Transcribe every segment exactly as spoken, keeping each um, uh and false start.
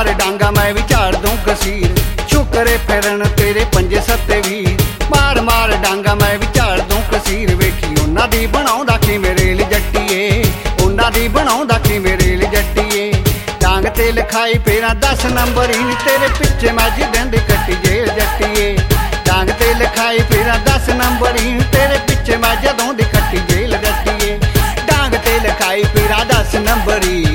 मार डांगा मैं भी झाड़ दूं कसीर, शुक्रे फिरन तेरे पंजे सत्ते वीर। मार मार डांगा मैं भी झाड़ दूं कसीर, वेखी उन्हां दी बनाउंदा किवें रेल जट्टीए, उन्हां दी बनाउंदा किवें रेल जट्टीए। डांग ते लिखाई फेरा दस नंबर ही, तेरे पिछे मैं जिदन दी कट्टी जेल जट्टीए। डांग ते लिखाई फेरा दस नंबर ही, तेरे पिछे मैं जदों दी कट्टी जेल जट्टीए। डांग ते लिखाई फेरा दस नंबर ही।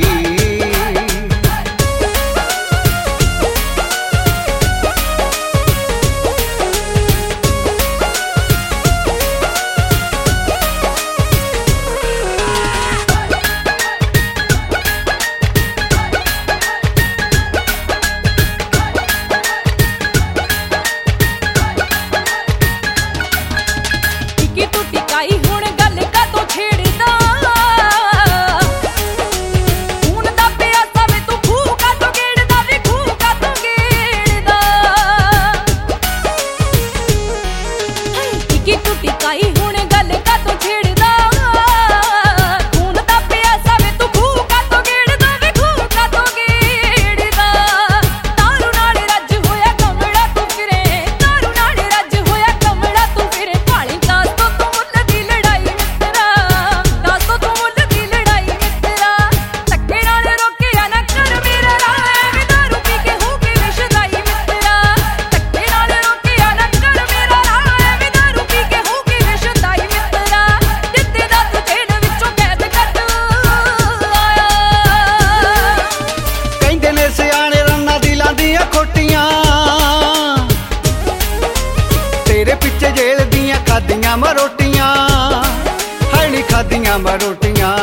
तेरे पिछे जेल दियां खादियां मरोटियां, है नी खादियां मरोटियां।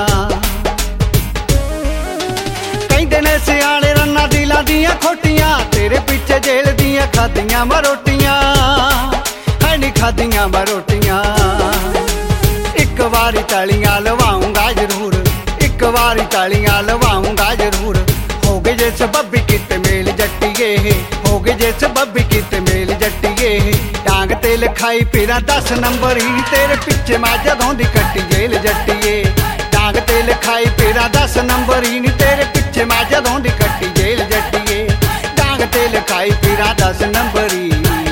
कहंदे ने सियाणे रन्ना दिलां दियां खोटियां, तेरे पिछे जेल दियां खादियां मरोटियां, है नी खादियां मरोटियां। एक वारी तालियां लवाऊंगा जरूर, एक वारी तालियां लवाऊंगा जरूर। हो गए जे सबबी किते मेल जट्टीए, हो गए जे सबबी किते मेल जट्टीए। डांग ते लिखाई फेरा दस नंबर ही, तेरे पिछे मैं जदों दी कट्टी जेल जट्टीए। डांग ते लिखाई फेरा दस नंबर ही, तेरे पिछे मैं जदों दी कट्टी जेल जट्टीए। डांग ते लिखाई फेरा दस नंबर ही।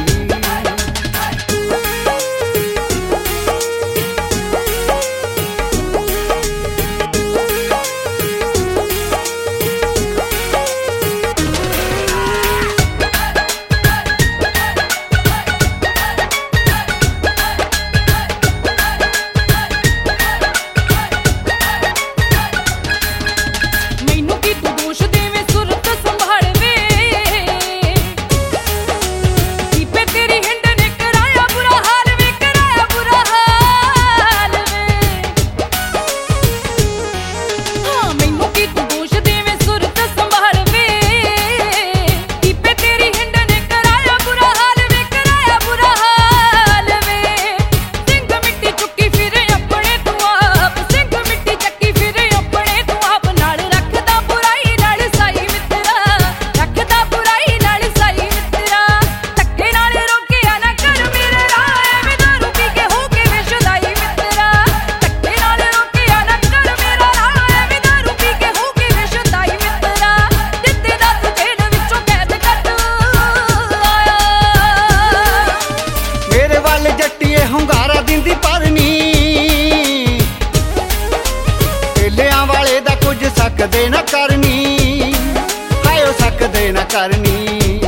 सकदे ना करनी, हाय ओ सकदे ना करनी।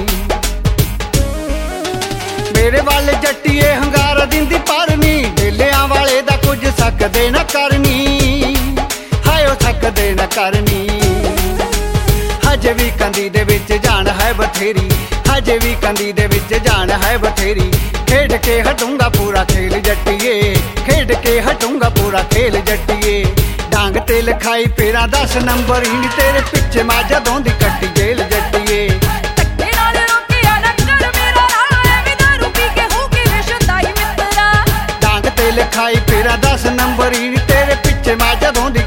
मेरे वाले जट्टीए हंगारा दिंदी परनी, ढेलियां वाले दा कुछ सकदे ना करनी, हाय ओ सकदे ना करनी। हजे भी कंदी दे विच जान है बथेरी, हजे भी कंदी दे विच जान है बथेरी। खेड के हटूंगा पूरा खेल जट्टीए, खेड के हटूंगा पूरा खेल जट्टीए। डांग ते लिखाई फेरा दस नंबर ही, तेरे पिछे मैं जदों दी कट्टी जेल जट्टीए। डांग ते लिखाई फेरा दस नंबर ही, तेरे पिछे मैं जदों